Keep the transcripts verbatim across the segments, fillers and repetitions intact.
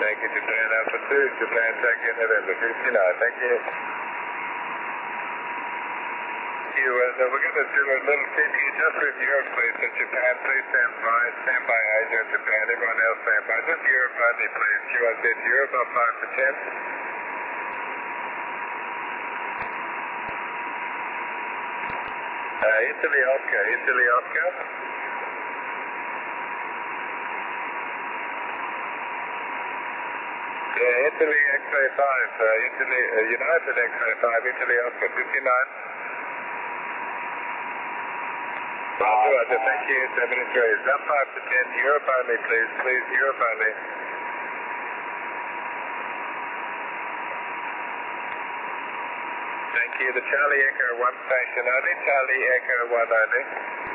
Thank you, Japan Alpha two, Japan Tango November fifty-nine, thank you. You, uh, we're going to do a little fifty just with Europe, please. So Japan, please stand by. Stand by Asia and Japan. Everyone else stand by. Just Europe only, please. Q I Z Europe on five to ten. Uh, Italy Oscar, Italy Oscar. Yeah, Italy X-ray five, uh, Italy, uh, United X-ray five, Italy Oscar fifty-nine. Roger, Roger, thank you, seven is raised. Up five to ten, Europe only, please, please, Europe only. Thank you, the Charlie Echo one station only, Charlie Echo one only.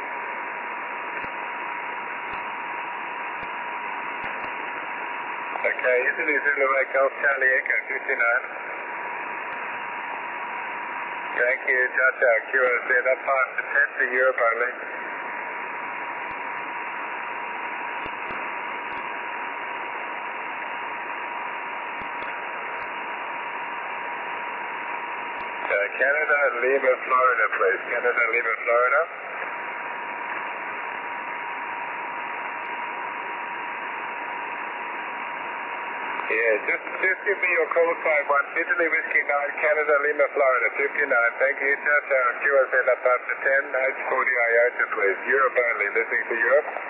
Okay, Italy Zulu Echo, Charlie Echo fifty-nine. Thank you, Chacha, Q O Z up five to ten to Europe only. Uh, Canada, Lima, Florida, please. Canada, Lima, Florida. Yeah, just just give me your call sign one. Italy Whiskey nine, Canada, Lima, Florida, fifty-nine. Thank you, Chacha, Q O Z up five to ten, H forty I O T A, please. Europe only, listening to Europe.